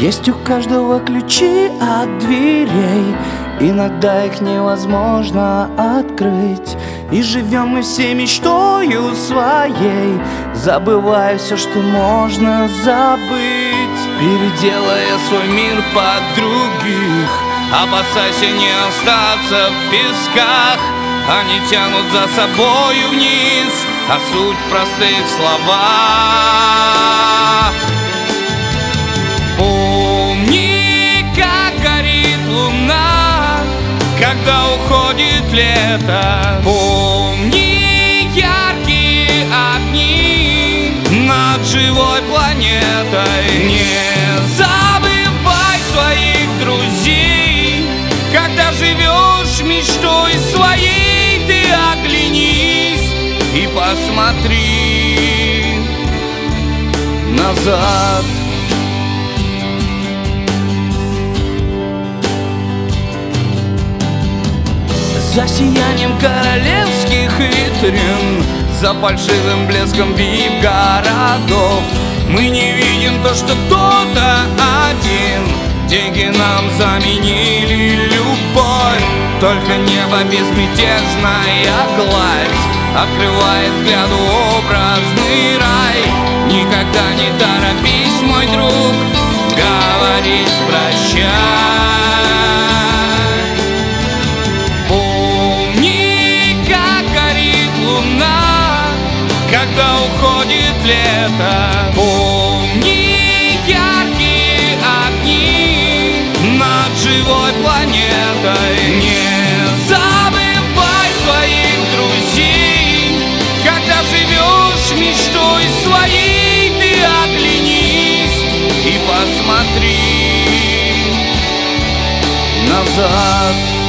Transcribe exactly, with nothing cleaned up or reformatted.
Есть у каждого ключи от дверей, иногда их невозможно открыть. И живем мы все мечтою своей, забывая все, что можно забыть. Переделая свой мир под других, опасайся не остаться в песках. Они тянут за собою вниз, а суть в простых словах. Помни, как горит луна, когда уходит лето. Помни яркие огни над живой планетой. Не забывай своих друзей, когда живешь мечтой своей. Ты оглянись и посмотри назад. За сиянием королевских витрин, за фальшивым блеском вип-городов мы не видим то, что кто-то один. Деньги нам заменили любовь, только небо безмятежная гладь открывает взгляду образный рай. Никогда не торопись, мой друг, говорить прощай. Помни, как горит луна, когда уходит лето. Помни яркие огни над живой планетой. Не забывай своих друзей, когда живешь мечтой своей. Ты оглянись и посмотри назад.